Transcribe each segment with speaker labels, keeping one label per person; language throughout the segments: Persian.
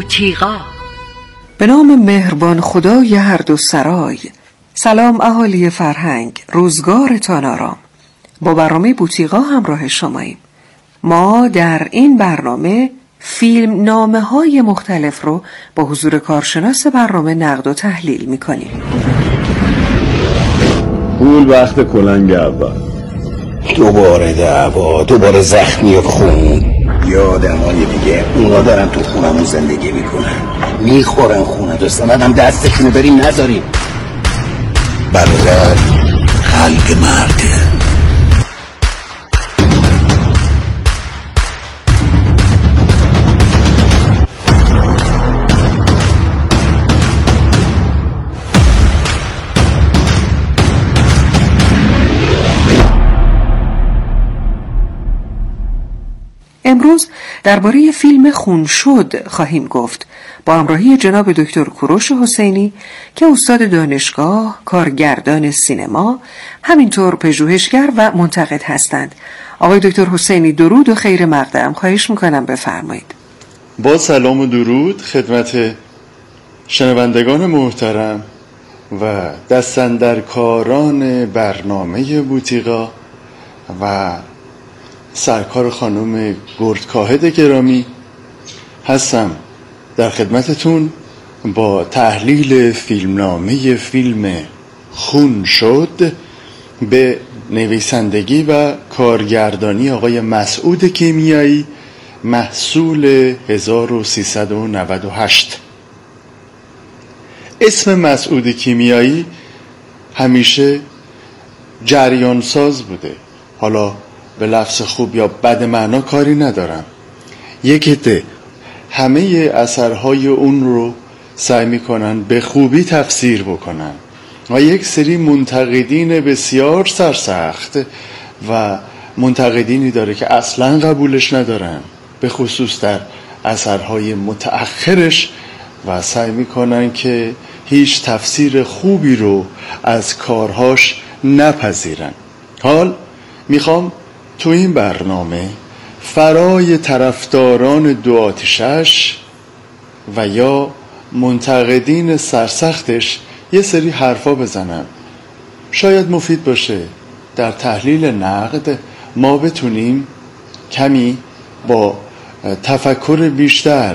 Speaker 1: بوتیقا.
Speaker 2: به نام مهربان خدای هر دو سرای. سلام اهالی فرهنگ، روزگارتان آرام. با برنامه بوتیقا همراه شماییم. ما در این برنامه فیلم نامه های مختلف رو با حضور کارشناس برنامه نقد و تحلیل میکنیم.
Speaker 3: پول وقت کلنگ اول،
Speaker 4: دوباره دعوا، دوباره زخمی و خون. یا آدمای دیگه اونا دارن تو خونمون زندگی میکنن، میخورن خونه دوستان، آدم دستشونو بریم نذاریم. برادر قلب مرده.
Speaker 2: امروز درباره فیلم خون شد خواهیم گفت با همراهی جناب دکتر کوروش حسینی که استاد دانشگاه، کارگردان سینما، همینطور پژوهشگر و منتقد هستند. آقای دکتر حسینی درود و خیر مقدم، خواهش میکنم بفرمایید.
Speaker 5: با سلام و درود خدمت شنوندگان محترم و دستاندرکاران برنامه بوتیقا و سرکار خانم گردکاهد گرامی هستم در خدمتتون با تحلیل فیلمنامه فیلم خون شد به نویسندگی و کارگردانی آقای مسعود کیمیایی، محصول 1398. اسم مسعود کیمیایی همیشه جریان ساز بوده، حالا به لفظ خوب یا بد معنا کاری ندارم. یک عده همه اثرهای اون رو سعی میکنن به خوبی تفسیر بکنن و یک سری منتقدین بسیار سرسخت و منتقدینی داره که اصلا قبولش ندارن، به خصوص در اثرهای متأخرش، و سعی میکنن که هیچ تفسیر خوبی رو از کارهاش نپذیرن. حال میخوام تو این برنامه فرای طرفداران دو آتشش و یا منتقدین سرسختش یه سری حرفا بزنم. شاید مفید باشه در تحلیل نقد ما بتونیم کمی با تفکر بیشتر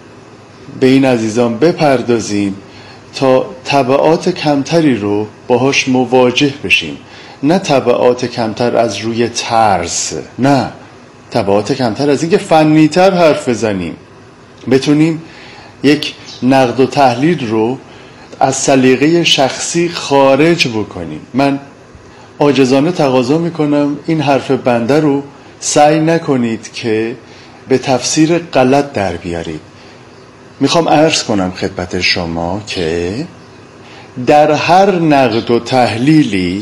Speaker 5: به این عزیزان بپردازیم تا تبعات کمتری رو باهاش مواجه بشیم. نه تبعات کمتر از روی ترس، نه تبعات کمتر از اینکه فنی‌تر حرف بزنیم، بتونیم یک نقد و تحلیل رو از سلیقه شخصی خارج بکنیم. من عاجزانه تقاضا میکنم این حرف بنده رو سعی نکنید که به تفسیر غلط در بیارید. میخوام عرض کنم خدمت شما که در هر نقد و تحلیلی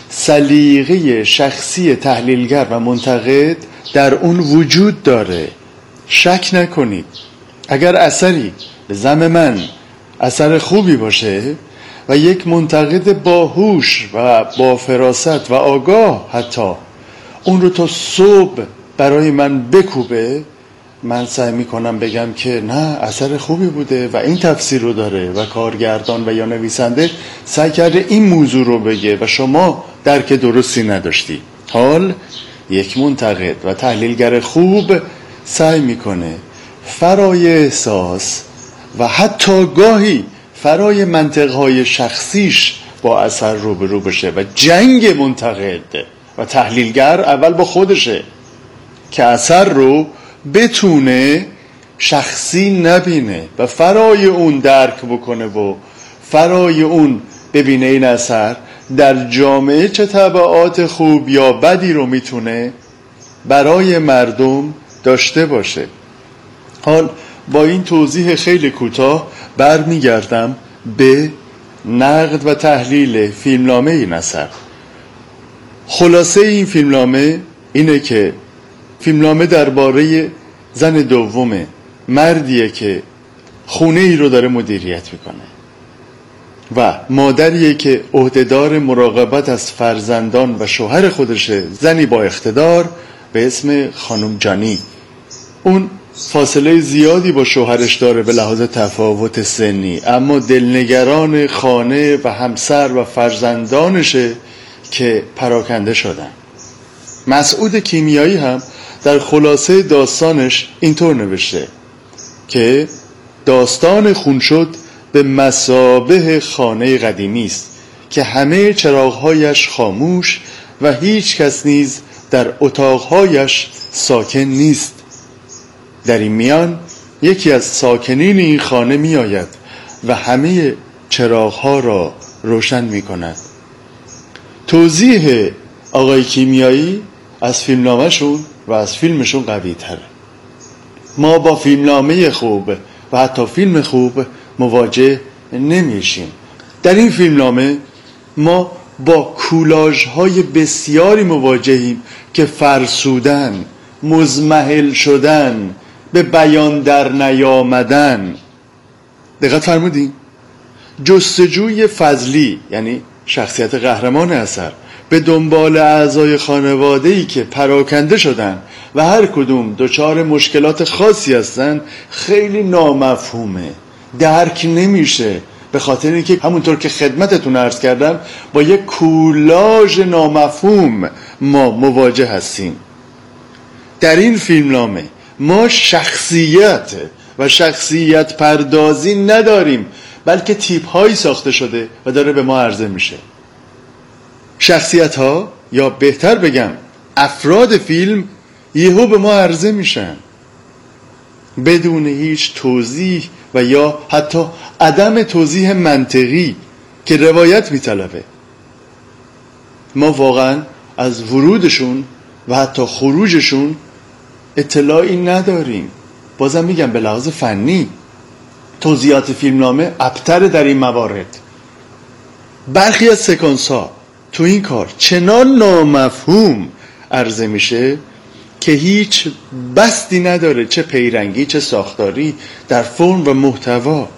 Speaker 5: سلیقه شخصی تحلیلگر و منتقد در اون وجود داره. شک نکنید. اگر اثری به زعم من اثر خوبی باشه و یک منتقد باهوش و با فراست و آگاه حتی اون رو تا صبح برای من بکوبه، من سعی میکنم بگم که نه، اثر خوبی بوده و این تفسیر رو داره و کارگردان و یا نویسنده سعی کرده این موضوع رو بگه و شما درک درستی نداشتی. حال یک منتقد و تحلیلگر خوب سعی میکنه فرای احساس و حتی گاهی فرای منطقهای شخصیش با اثر روبرو بشه و جنگ منتقد و تحلیلگر اول با خودشه که اثر رو بتونه شخصی نبینه و فرای اون درک بکنه و فرای اون ببینه این اثر در جامعه چه تبعات خوب یا بدی رو میتونه برای مردم داشته باشه. حال با این توضیح خیلی کوتاه برمیگردم به نقد و تحلیل فیلمنامه این اثر. خلاصه این فیلمنامه اینه که فیلمنامه درباره زن دومه، مردیه که خونه ای رو داره مدیریت میکنه و مادریه که عهدهدار مراقبت از فرزندان و شوهر خودشه، زنی با اقتدار به اسم خانم جانی. اون فاصله زیادی با شوهرش داره به لحاظ تفاوت سنی، اما دلنگران خانه و همسر و فرزندانشه که پراکنده شدن. مسعود کیمیایی هم در خلاصه داستانش اینطور نوشته که داستان خون شد به مثابه خانه قدیمی است که همه چراغ‌هایش خاموش و هیچ کس نیز در اتاق‌هایش ساکن نیست. در این میان یکی از ساکنین این خانه می آید و همه چراغ‌ها را روشن می کند. توضیح آقای کیمیایی از فیلمنامه‌شون و از فیلمشون قوی تره. ما با فیلمنامه خوب و حتی فیلم خوب مواجه نمیشیم. در این فیلمنامه ما با کولاژهای بسیاری مواجهیم که فرسودن، مزمحل شدن، به بیان در نیامدن. دقت فرمودین؟ جستجوی فضلی، یعنی شخصیت قهرمان اثر، به دنبال اعضای خانواده‌ای که پراکنده شدن و هر کدوم دچار مشکلات خاصی هستن خیلی نامفهومه، درک نمیشه، به خاطر اینکه همونطور که خدمتتون عرض کردم با یک کولاژ نامفهوم ما مواجه هستیم. در این فیلمنامه ما شخصیت و شخصیت پردازی نداریم، بلکه تیپ هایی ساخته شده و داره به ما عرضه میشه. شخصیت ها، یا بهتر بگم افراد فیلم، یهو به ما عرضه میشن بدون هیچ توضیح و یا حتی عدم توضیح منطقی که روایت میطلبه. ما واقعا از ورودشون و حتی خروجشون اطلاعی نداریم. بازم میگم به لحاظ فنی توضیحات فیلمنامه ابتر در این موارد. برخی از سکانس ها تو این کار چنان نامفهوم عرضه میشه که هیچ بستی نداره، چه پیرنگی چه ساختاری، در فرم و محتوا.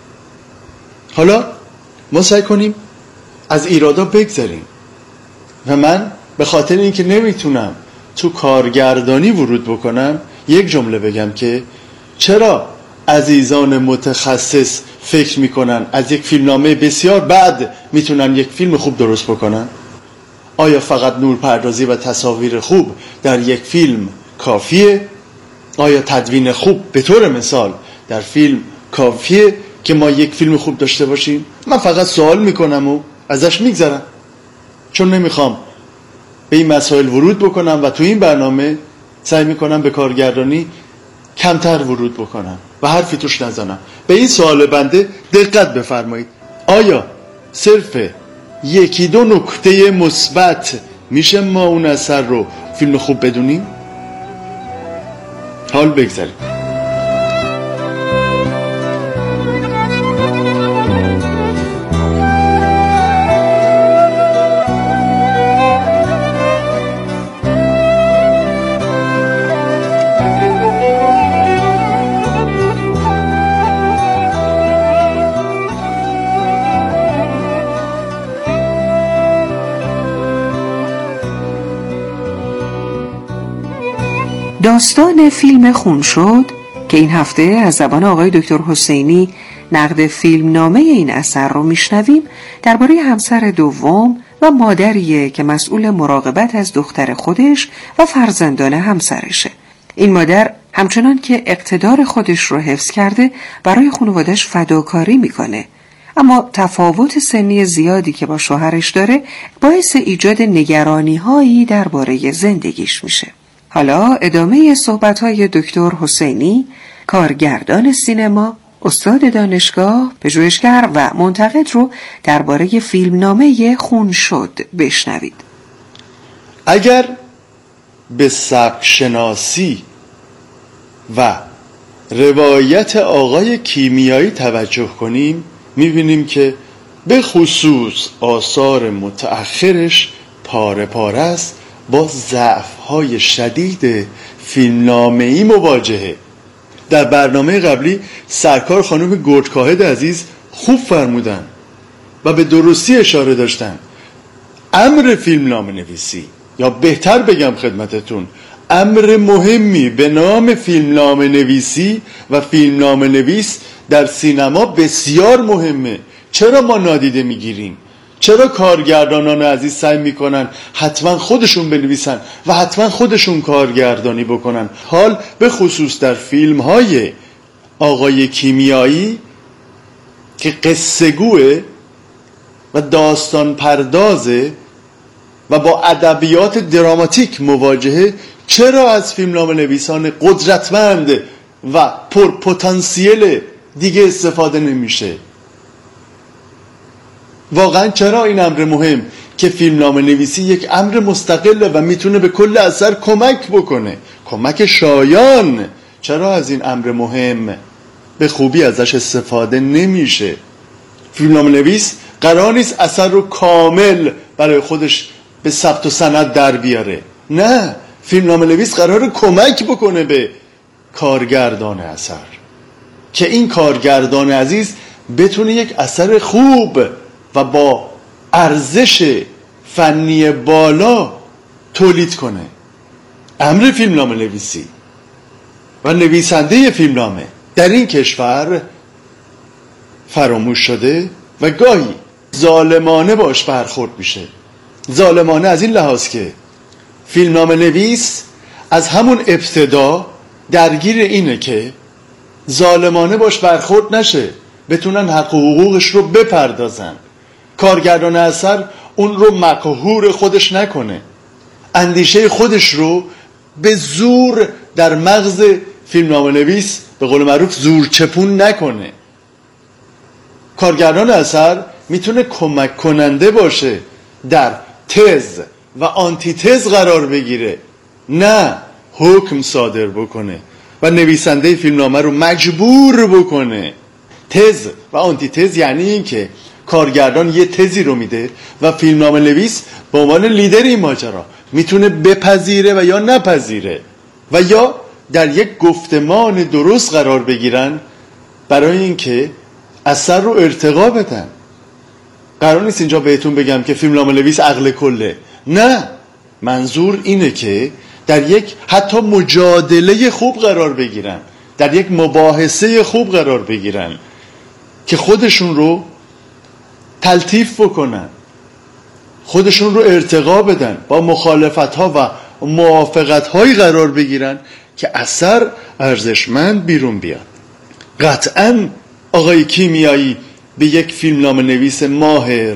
Speaker 5: حالا ما سعی کنیم از ایرادا بگذریم و من به خاطر اینکه نمیتونم تو کارگردانی ورود بکنم یک جمله بگم که چرا عزیزان متخصص فکر میکنن از یک فیلمنامه بسیار بد میتونن یک فیلم خوب درست بکنن؟ آیا فقط نورپردازی و تصاویر خوب در یک فیلم کافیه؟ آیا تدوین خوب به طور مثال در فیلم کافیه که ما یک فیلم خوب داشته باشیم؟ من فقط سوال میکنم و ازش میگذرم، چون نمیخوام به این مسائل ورود بکنم و تو این برنامه سعی میکنم به کارگردانی کمتر ورود بکنم و حرفی توش نزنم. به این سوال بنده دقت بفرمایید: آیا صرف یکی دو نکته مثبت میشه ما اون اثر رو فیلم خوب بدونیم؟ حال بگذاریم.
Speaker 2: داستان فیلم خون شد که این هفته از زبان آقای دکتر حسینی نقد فیلمنامه این اثر رو میشنویم، درباره همسر دوم و مادریه که مسئول مراقبت از دختر خودش و فرزندان همسرشه. این مادر همچنان که اقتدار خودش رو حفظ کرده برای خانواده‌اش فداکاری میکنه، اما تفاوت سنی زیادی که با شوهرش داره باعث ایجاد نگرانی‌هایی درباره زندگیش میشه. حالا ادامه صحبت‌های دکتر حسینی، کارگردان سینما، استاد دانشگاه، پژوهشگر و منتقد رو درباره فیلمنامه خون شد بشنوید.
Speaker 5: اگر به سبک شناسی و روایت آقای کیمیایی توجه کنیم، می‌بینیم که به خصوص آثار متأخرش پاره پاره است با ضعف‌های شدید فیلمنامه‌ای مواجهه. در برنامه قبلی سرکار خانم گردکاهد عزیز خوب فرمودن و به درستی اشاره داشتن. امر فیلمنامه نویسی، یا بهتر بگم خدمتتون امر مهمی به نام فیلمنامه نویسی و فیلمنامه نویس در سینما بسیار مهمه. چرا ما نادیده میگیریم؟ چرا کارگردانان عزیز سعی میکنن حتما خودشون بنویسن و حتما خودشون کارگردانی بکنن؟ حال به خصوص در فیلم های آقای کیمیایی که قصه گوه و داستان پردازه و با ادبیات دراماتیک مواجهه، چرا از فیلمنامه نویسان قدرتمند و پرپتانسیل دیگه استفاده نمیشه؟ واقعا چرا این امر مهم که فیلمنامه نویسی یک امر مستقله و میتونه به کل اثر کمک بکنه، کمک شایان، چرا از این امر مهم به خوبی ازش استفاده نمیشه؟ فیلمنامه نویس قرار نیست اثر رو کامل برای خودش به ثبت و سند در بیاره، نه، فیلمنامه نویس قراره کمک بکنه به کارگردان اثر که این کارگردان عزیز بتونه یک اثر خوب و با ارزش فنی بالا تولید کنه. امر فیلمنامه نویسی و نویسنده فیلمنامه در این کشور فراموش شده و گاهی ظالمانه باش برخورد میشه. ظالمانه از این لحاظ که فیلمنامه نویس از همون ابتدا درگیر اینه که ظالمانه باش برخورد نشه، بتونن حق و حقوقش رو بپردازن، کارگردان اثر اون رو مقهور خودش نکنه، اندیشه خودش رو به زور در مغز فیلمنامه نویس به قول معروف زور چپون نکنه. کارگردان اثر میتونه کمک کننده باشه، در تز و آنتی تز قرار بگیره، نه حکم صادر بکنه و نویسنده فیلمنامه رو مجبور بکنه. تز و آنتی تز یعنی این که کارگردان یه تزی رو میده و فیلمنامه نویس به عنوان لیدر این ماجرا میتونه بپذیره و یا نپذیره و یا در یک گفتمان درست قرار بگیرن برای اینکه اثر رو ارتقا بدن. قرار نیست اینجا بهتون بگم که فیلمنامه نویس عقل کله، نه، منظور اینه که در یک حتی مجادله خوب قرار بگیرن، در یک مباحثه خوب قرار بگیرن که خودشون رو تلطیف بکنن، خودشون رو ارتقا بدن، با مخالفت ها و موافقت هایی قرار بگیرن که اثر ارزشمند بیرون بیاد. قطعاً آقای کیمیایی به یک فیلمنامه نویس ماهر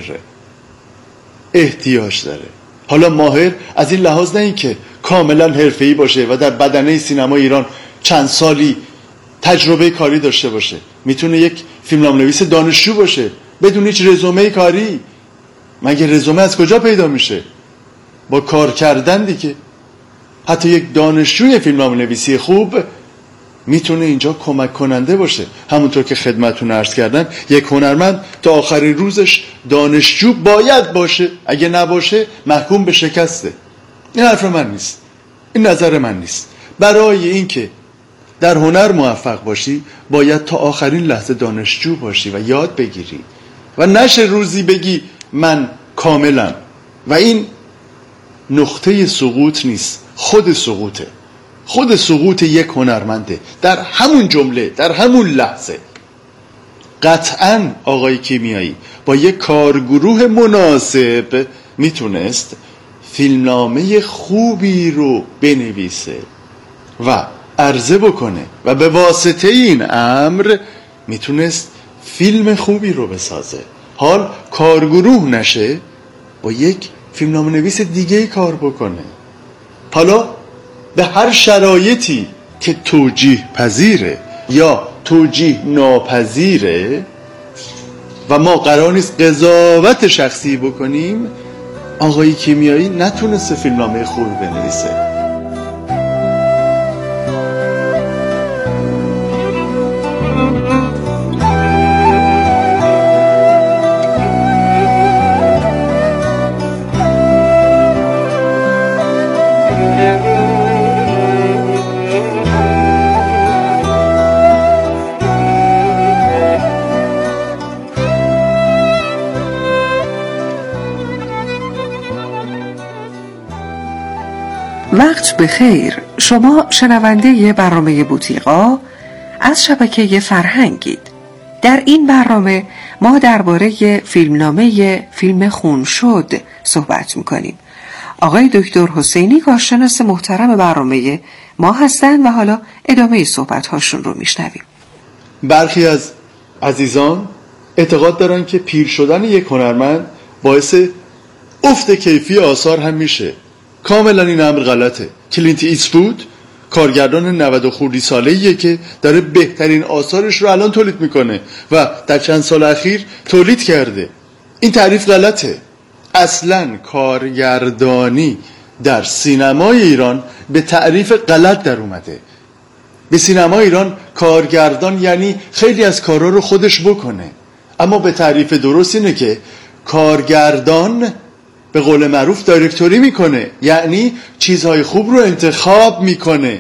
Speaker 5: احتیاج داره. حالا ماهر از این لحاظ نه این که کاملا حرفه‌ای باشه و در بدنه سینما ایران چند سالی تجربه کاری داشته باشه، میتونه یک فیلمنامه نویس دانشجو باشه بدون هیچ رزومه کاری. مگه رزومه از کجا پیدا میشه؟ با کار کردن دیگه. حتی یک دانشجوی فیلمنامه نویسی خوب میتونه اینجا کمک کننده باشه. همونطور که خدمتتون عرض کردم، یک هنرمند تا آخرین روزش دانشجو باید باشه، اگه نباشه محکوم به شکسته. این حرف من نیست، این نظر من نیست. برای اینکه در هنر موفق باشی باید تا آخرین لحظه دانشجو باشی و یاد بگیری و نشه روزی بگی من کاملم و این نقطه سقوط نیست، خود سقوطه. خود سقوط یک هنرمنده در همون جمله، در همون لحظه. قطعاً آقای کیمیایی با یک کارگروه مناسب میتونست فیلمنامه خوبی رو بنویسه و عرضه بکنه و به واسطه این امر میتونست فیلم خوبی رو بسازه. حال کارگروه نشه، با یک فیلمنامه نویس دیگه کار بکنه. حالا به هر شرایطی که توجیه پذیره یا توجیه ناپذیره و ما قرار نیست قضاوت شخصی بکنیم، آقای کیمیایی نتونسته فیلمنامه خوبی بنویسه.
Speaker 2: وقت بخیر. شما شنونده برنامه بوتیقا از شبکه فرهنگید. در این برنامه ما درباره فیلمنامه فیلم خون شد صحبت میکنیم. آقای دکتر حسینی کارشناس محترم برنامه ما هستند و حالا ادامه صحبت هاشون رو میشنویم.
Speaker 5: برخی از عزیزان اعتقاد دارن که پیر شدن یک هنرمند باعث افت کیفی آثار هم میشه. کاملا این امر غلطه. کلینت ایستوود کارگردان 90 خردی ساله‌ایه که داره بهترین آثارش رو الان تولید میکنه و در چند سال اخیر تولید کرده. این تعریف غلطه. اصلا کارگردانی در سینمای ایران به تعریف غلط در اومده. به سینمای ایران کارگردان یعنی خیلی از کارها رو خودش بکنه، اما به تعریف درست اینه که کارگردان به قول معروف دایرکتوری میکنه، یعنی چیزهای خوب رو انتخاب میکنه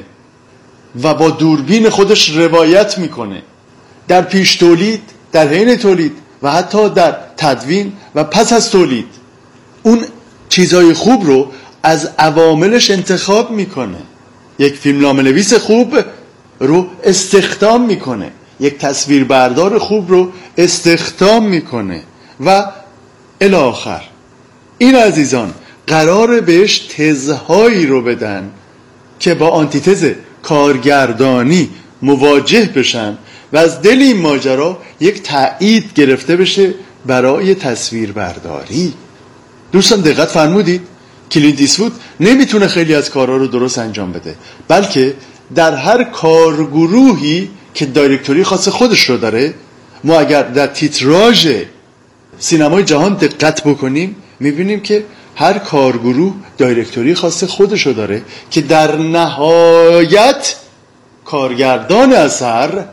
Speaker 5: و با دوربین خودش روایت میکنه. در پیش تولید، در حین تولید و حتی در تدوین و پس از تولید اون چیزهای خوب رو از عواملش انتخاب میکنه. یک فیلمنامه نویس خوب رو استخدام میکنه، یک تصویربردار خوب رو استخدام میکنه و الی آخر. این عزیزان قراره بهش تزهایی رو بدن که با آنتیتز کارگردانی مواجه بشن و از دل این ماجرا یک تایید گرفته بشه برای تصویربرداری. دوستان دقت فرمودید؟ کلینت ایستوود نمیتونه خیلی از کارها رو درست انجام بده، بلکه در هر کارگروهی که دایرکتوری خاص خودش رو داره، ما اگر در تیتراژ سینمای جهان دقت بکنیم میبینیم که هر کارگروه دایرکتوری خاص خودش رو داره که در نهایت کارگردان اثر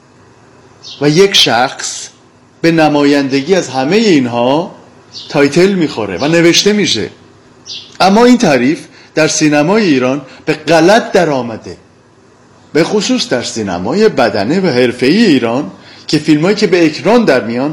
Speaker 5: و یک شخص به نمایندگی از همه اینها تایتل میخوره و نوشته میشه. اما این تعریف در سینمای ایران به غلط در آمده، به خصوص در سینمای بدنه و حرفه‌ای ایران که فیلمایی که به اکران در میان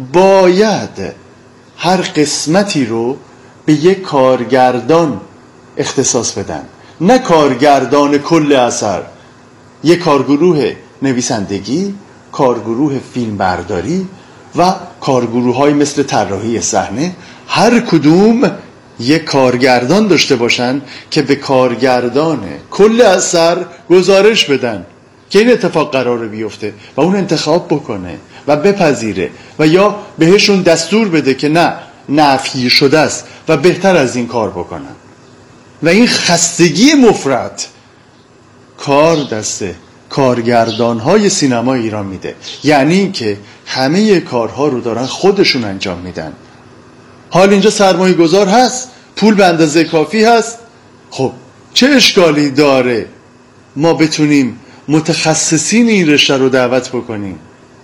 Speaker 5: باید هر قسمتی رو به یک کارگردان اختصاص بدن، نه کارگردان کل اثر. یک کارگروه نویسندگی، کارگروه فیلمبرداری و کارگروه‌های مثل طراحی صحنه، هر کدوم یک کارگردان داشته باشن که به کارگردان کل اثر گزارش بدن که این اتفاق قراره بیفته و اون انتخاب بکنه و بپذیره و یا بهشون دستور بده که نه، نفی شده است و بهتر از این کار بکنن. و این خستگی مفرط کار دست کارگردان‌های سینما ایران میده، یعنی این که همه کارها رو دارن خودشون انجام میدن. حال اینجا سرمایه گذار هست، پول به اندازه کافی هست، خب چه اشکالی داره ما بتونیم متخصصین این رشته رو دعوت بکنیم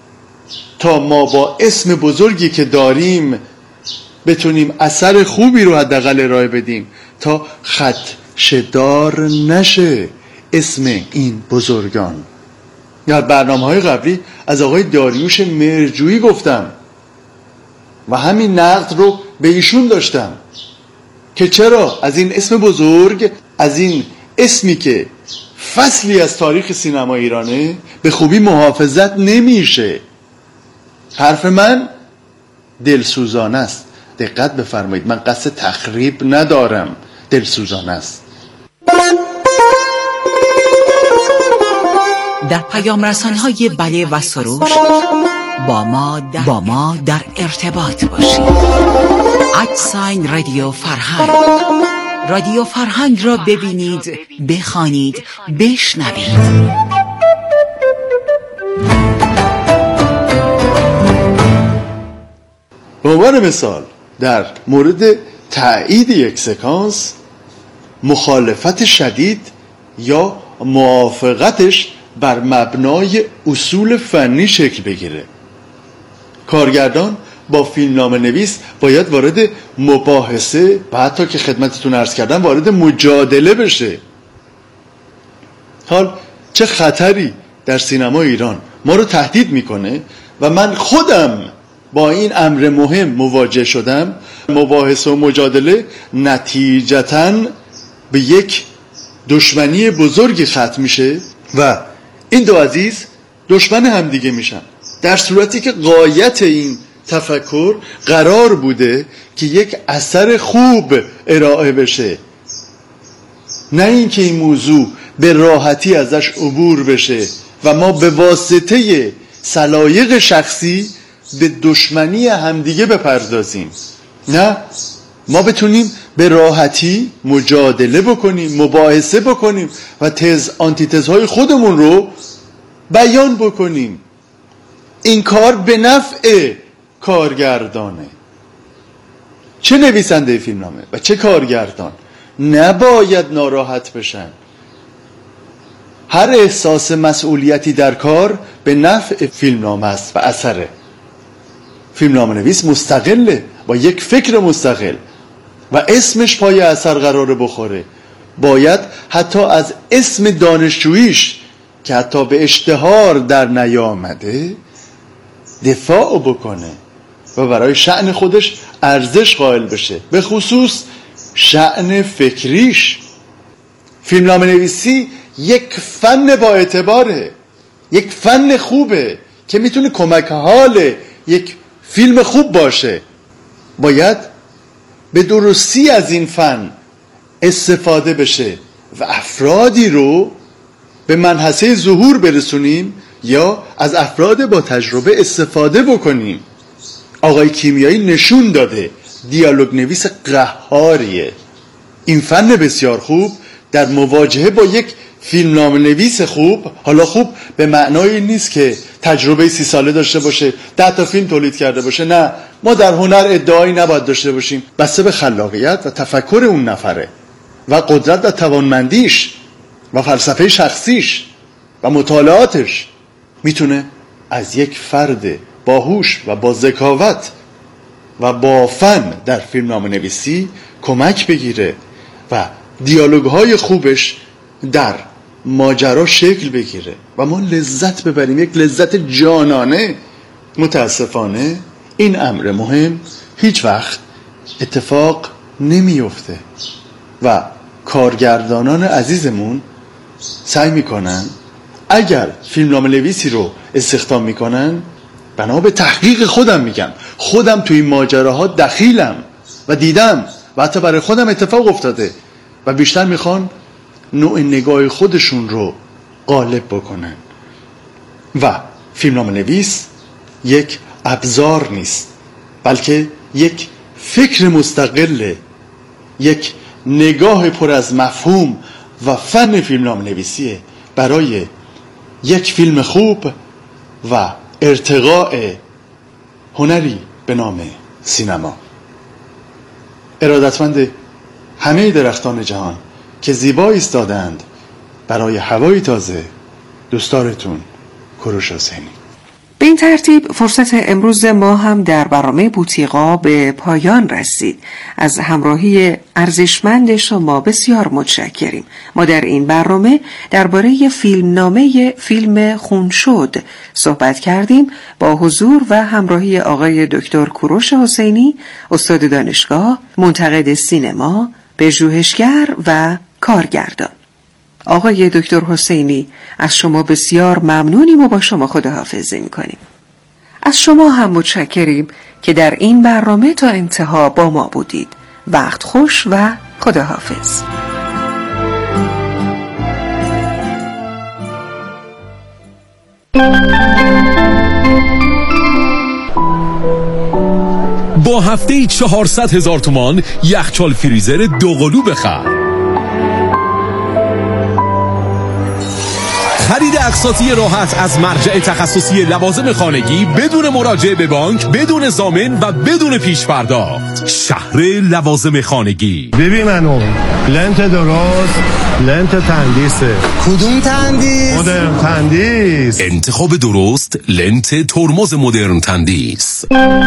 Speaker 5: تا ما با اسم بزرگی که داریم بتونیم اثر خوبی رو حداقل ارائه بدیم تا خدشه‌دار نشه اسم این بزرگان. یا برنامه‌های قبلی از آقای داریوش مرجویی گفتم و همین نقد رو به ایشون داشتم که چرا از این اسم بزرگ، از این اسمی که فصلی از تاریخ سینما ایرانه، به خوبی محافظت نمیشه. حرف من دلسوزانه است. دقت بفرمایید، من قصد تخریب ندارم، دلسوزانه است.
Speaker 1: در پیام رسان‌های بله و سروش با ما در ارتباط باشید. @رادیو فرهنگ. رادیو فرهنگ را ببینید، بخوانید، بشنوید.
Speaker 5: به عنوان مثال در مورد تایید یک سکانس مخالفت شدید یا موافقتش بر مبنای اصول فنی شکل بگیره. کارگردان با فیلمنامه نویس باید وارد مباحثه و حتی که خدمتتون عرض کردم وارد مجادله بشه. حال چه خطری در سینما ایران ما رو تهدید میکنه و من خودم با این امر مهم مواجه شدم. مباحثه و مجادله نتیجتاً به یک دشمنی بزرگی ختم میشه و این دو عزیز دشمن همدیگه میشن، در صورتی که غایت این تفکر قرار بوده که یک اثر خوب ارائه بشه، نه اینکه این موضوع به راحتی ازش عبور بشه و ما به واسطه سلایق شخصی به دشمنی همدیگه بپردازیم. نه، ما بتونیم به راحتی مجادله بکنیم، مباحثه بکنیم و تز آنتیتزهای خودمون رو بیان بکنیم. این کار به نفع کارگردانه، چه نویسنده فیلمنامه و چه کارگردان نباید ناراحت بشن. هر احساس مسئولیتی در کار به نفع فیلمنامه است و اثره. فیلمنامه نویس مستقله با یک فکر مستقل و اسمش پای اثر قراره بخوره. باید حتی از اسم دانشجوییش که حتی به اشتهار در نیامده دفاع بکنه و برای شأن خودش ارزش قائل بشه، به خصوص شأن فکریش. فیلمنامه نویسی یک فن با اعتباره، یک فن خوبه که میتونه کمک حال یک فیلم خوب باشه. باید به درستی از این فن استفاده بشه و افرادی رو به منحصه ظهور برسونیم یا از افراد با تجربه استفاده بکنیم. آقای کیمیایی نشون داده دیالوگ نویس قهاریه. این فن بسیار خوب در مواجهه با یک فیلمنامه نویس خوب، حالا خوب به معنای نیست که تجربه 30 ساله داشته باشه، 10 تا فیلم تولید کرده باشه. نه، ما در هنر ادعایی نباید داشته باشیم، بسته به خلاقیت و تفکر اون نفره و قدرت و توانمندیش و فلسفه شخصیش و مطالعاتش میتونه از یک فرد باهوش و با ذکاوت و با فن در فیلمنامه نویسی کمک بگیره و دیالوگ‌های خوبش در ماجرا شکل بگیره و ما لذت ببریم، یک لذت جانانه. متاسفانه این امر مهم هیچ وقت اتفاق نمیفته و کارگردانان عزیزمون سعی میکنن اگر فیلمنامه نویسی رو استخدام میکنن، بنا به تحقیق خودم میگم، خودم توی این ماجراها دخیلم و دیدم و حتی برای خودم اتفاق افتاده و بیشتر میخوان نوع نگاه خودشون رو غالب بکنن و فیلمنامه نویس یک ابزار نیست، بلکه یک فکر مستقله، یک نگاه پر از مفهوم و فن فیلمنامه نویسیه برای یک فیلم خوب و ارتقاء هنری به نام سینما. ارادتمند همه درختان جهان که زیبا ایستادند برای هوای تازه، دوستدارتون کوروش حسینی.
Speaker 2: به این ترتیب فرصت امروز ما هم در برنامه بوتیقا به پایان رسید. از همراهی ارزشمند شما بسیار متشکریم. ما در این برنامه درباره فیلمنامه فیلم خون شد صحبت کردیم با حضور و همراهی آقای دکتر کوروش حسینی، استاد دانشگاه، منتقد سینما، پژوهشگر و کارگردان. آقای دکتر حسینی، از شما بسیار ممنونیم و با شما خداحافظی می‌کنیم. از شما هم متشکریم که در این برنامه تا انتها با ما بودید. وقت خوش و خداحافظ.
Speaker 6: با هفته‌ای 400,000 تومان یخچال فریزر دوقلو بخر. خرید اقساطی راحت از مرجع تخصصی لوازم خانگی بدون مراجعه به بانک، بدون ضامن و بدون پیش پرداخت. شهر لوازم خانگی.
Speaker 7: ببین منو لنت درست، لنت تندیسه.
Speaker 8: کدوم تندیس؟
Speaker 7: مدرن تندیس.
Speaker 6: انتخاب درست، لنت ترمز مدرن تندیس.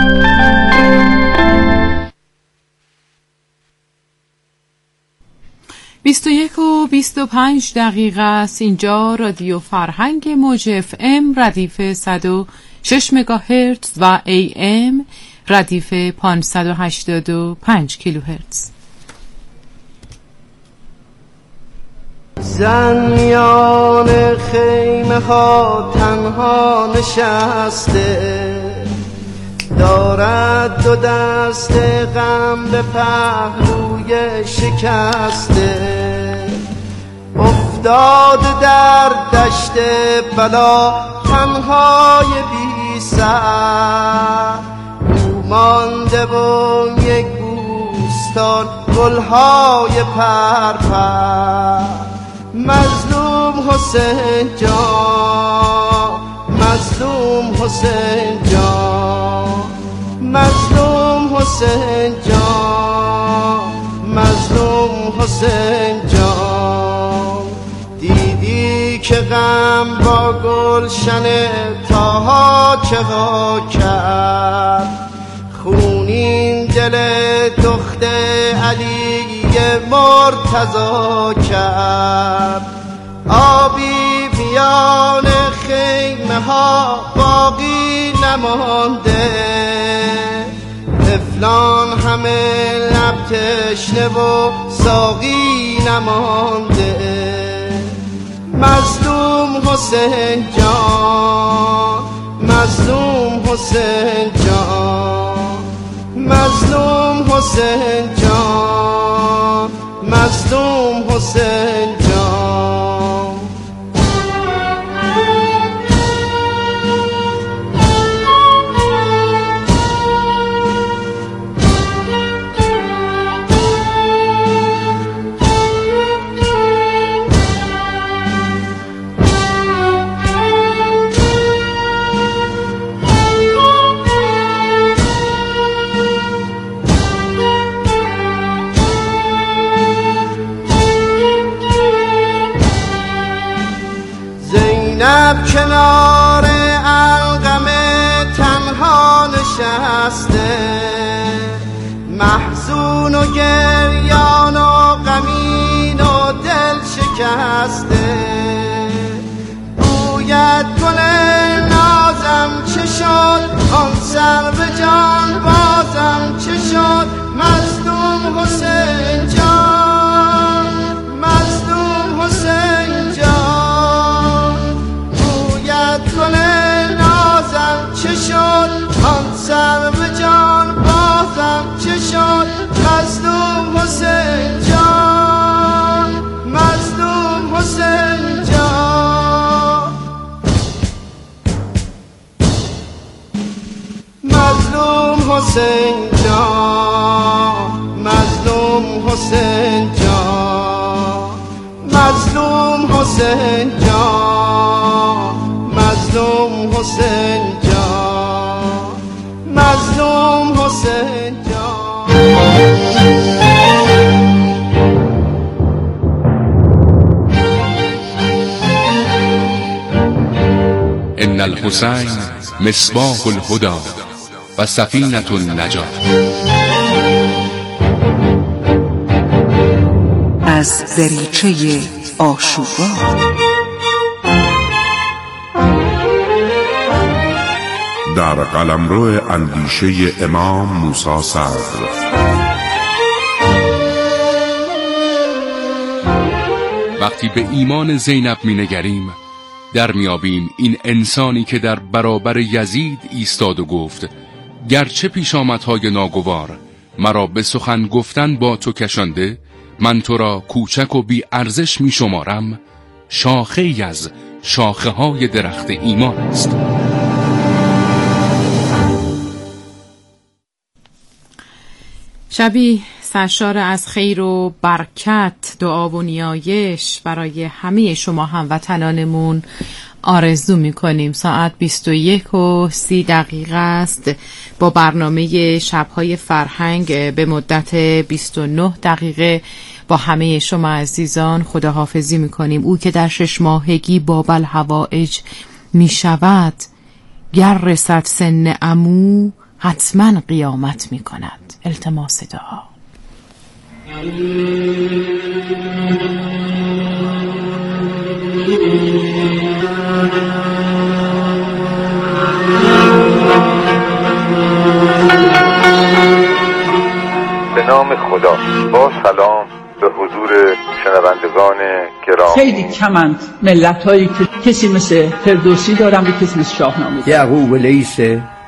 Speaker 9: 21:25 است. اینجا رادیو فرهنگ موج FM ردیف 106 مگاهرتز و AM ردیف 585 کیلوهرتز.
Speaker 8: زن میان خیمه ها تنها نشسته، دارد دو دست غم به پهلوی شکسته. افتاده در دشت بلا تنهای بی سر، او مانده و یک بوستان گلهای پرپر. مظلوم حسین جان، مظلوم حسین جان، مظلوم حسین جان، مظلوم حسین جان. دیدی که غم با گلشن طاها چه کرد، خونین دل دخت علی مرتضی کرد. آبی میان خیمه ها باقی نمانده، طفلان همه لب تشنه و ساقی نمانده. مظلوم حسین جان، مظلوم حسین جان، مظلوم حسین جان، مظلوم حسین جان. زینب کنار علقمه تنها نشسته، محزون و گریان و غمین و دل شکسته. گوید گل نازم چه شد، آن سر به جان بازم چه شد. مظلوم حسین جان، مظلوم حسین جان. گل نازم چه شد، آن سر به جان بازم چه شد. مظلوم حسین جان، مظلوم حسین جان، مظلوم حسین جان، مظلوم حسین جان، مظلوم حسین جان، مظلوم حسین جان، مظلوم حسین جان.
Speaker 10: ان الحسین مصباح الهدى و سفینة النجاة.
Speaker 2: از دریچه آشورا.
Speaker 11: در قلمرو اندیشه امام موسی صدر.
Speaker 10: وقتی به ایمان زینب می‌نگریم در میابیم این انسانی که در برابر یزید ایستاد و گفت گرچه پیشامدهای ناگوار مرا به سخن گفتن با تو کشانده، من تو را کوچک و بی ارزش می شمارم، شاخه ای از شاخه های درخت ایمان است.
Speaker 9: شبی سرشار از خیر و برکت، دعا و نیایش برای همه شما هموطنانمون آرزو میکنیم. ساعت 21:30 است. با برنامه شبهای فرهنگ به مدت 29 دقیقه با همه شما عزیزان خداحافظی میکنیم. او که در 6 ماهگی باب الحوائج میشود، گر رسد سن عمو حتما قیامت میکند. التماس دعا.
Speaker 12: به نام خدا. با سلام به حضور شنوندگان گرامی،
Speaker 13: خیلی کمند ملت هایی که کسی مثل فردوسی دارن و کسی مثل شاهنامه.
Speaker 14: یعقوب لیث